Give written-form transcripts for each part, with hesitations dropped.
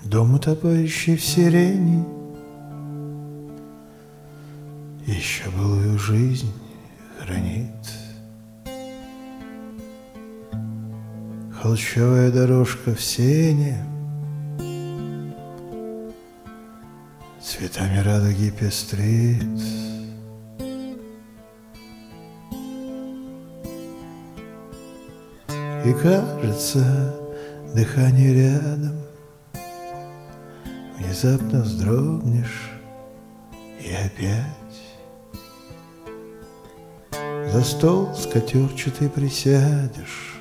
Дом, утопающий в сирени, еще былую жизнь хранит. Холщовая дорожка в сене цветами радуги пестрит. И кажется, дыхание рядом, внезапно вздрогнешь и опять за стол скатерчатый присядешь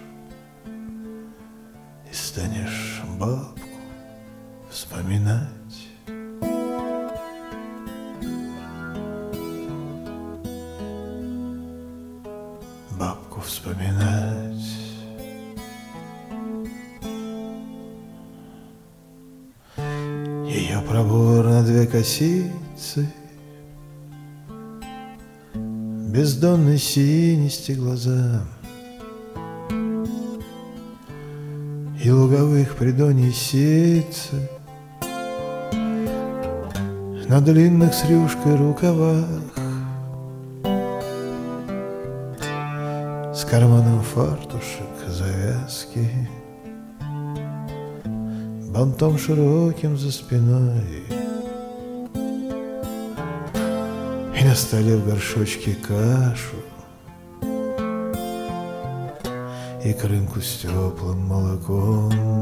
и станешь бабку вспоминать. Бабку вспоминать. Ее пробор на две косицы, бездонной синести глаза, и луговых придоний ситцы на длинных с рюшкой рукавах, с карманом фартушек завязки, бантом широким за спиной, и на столе в горшочке кашу и крынку с теплым молоком.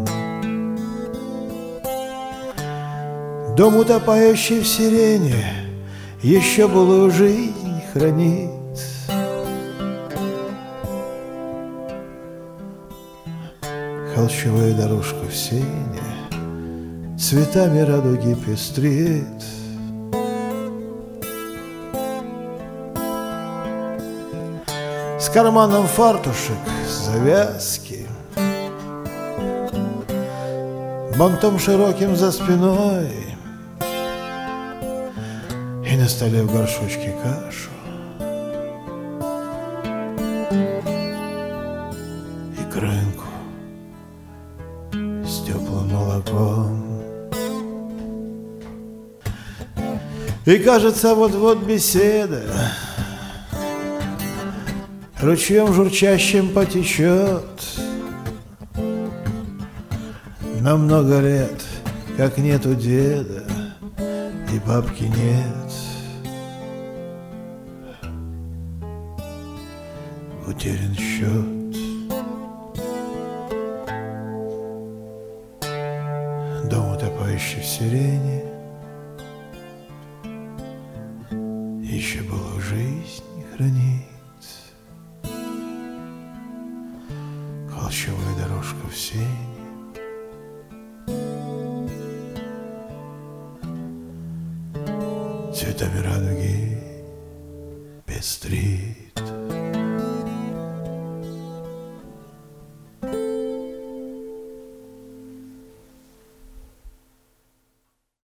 Дом, утопающий в сирене, еще былую жизнь хранит. Холщовая дорожка в сене цветами радуги пестрит. С карманом фартушек завязки, бантом широким за спиной, и на столе в горшочке кашу и крынку с теплым молоком. И кажется, вот-вот беседа ручьем журчащим потечет. На много лет, как нету деда и бабки нет, утерян счет. Дом, утопающий в сирене, еще былую жизнь хранит. Холщовая дорожка в сене цветами радуги пестрит.